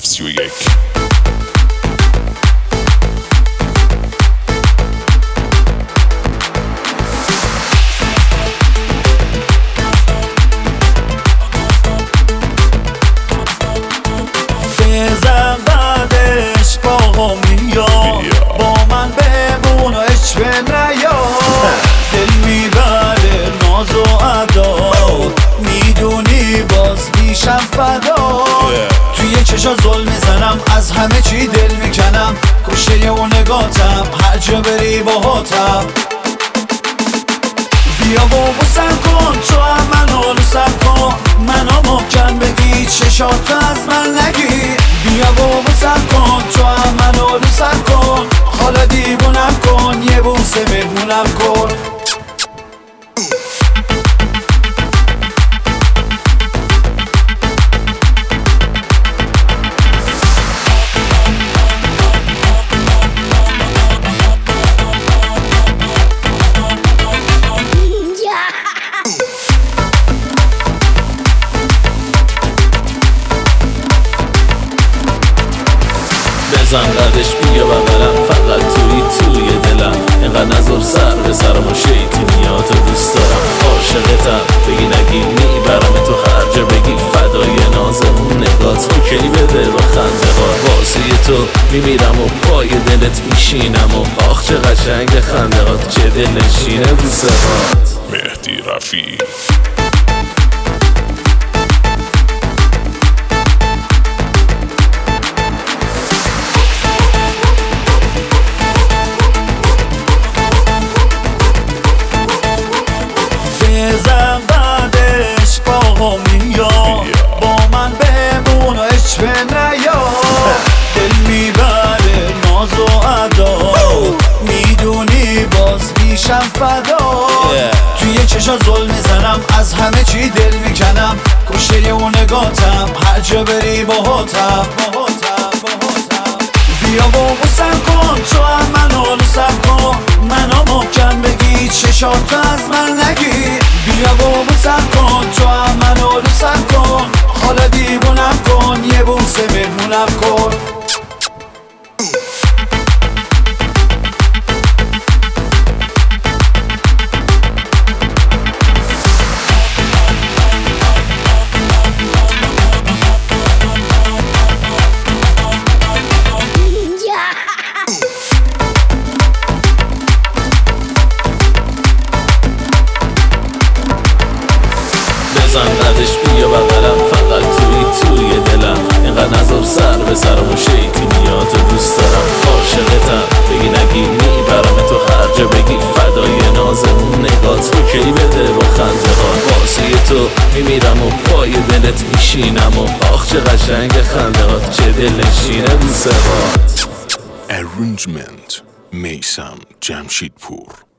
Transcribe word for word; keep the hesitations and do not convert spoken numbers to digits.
اف سی و یک. بزن بعدش با میاد با من بمون و عشق نیا دل میبره ناز و ادا میدونی باز میشم فدا توی چشا ظلم میزنم از همه چی دل میکنم کشته اون نگاتم هر جا بری باهاتم بیا بابا سر کن تو هم منو رو سر کن منو محکم بگی چشات از من نگیر بیا بابا سر کن تو هم منو رو سر کن حالا دیوونم کن یه بوسه مهمونم کن بزن قدش بیا بغلم فقط توی توی دلم اینقدر نظر سر به سرم و شیطینیاتو دوست دارم عاشقتم بگی نگی میبرم تو هر جا بگی فدای نازمون نگات اوکی بده با خنده ها واسه تو میمیرم و پای دلت میشینم و آخ چه قشنگ خنده هات چه دل نشینه بوسه هات. مهدی رفیعی. بزن بعدش با میاد با من بمون و عشق نیا دل میبره ناز و ادا میدونی باز میشم فدا توی چشا ظلم میزنم از همه چی دل میکنم کشته اون نگاتم هر جا بری باهاتم بیا بابا سر کن تو هم منو رو سر کن منو محکم بگی چشات از من نگیر بیا بابا سر کن تو هم منو رو سر کن حالا دیوونم کن یه بوسه مهمونم کن بزن قدش بیا بغلم فقط توی توی دلم اینقدر نظر سر به سرم و شیطینیاتو دوست دارم عاشقتم بگی نگی میبرم تو هر جا بگی فدای نازمون نگات اوکی بده با خنده ها واسه تو میمیرم و پای دلت میشینم و آخ چه قشنگ خنده هات چه دل نشینه بوسه هات. Arrangement میثم جمشیدپور.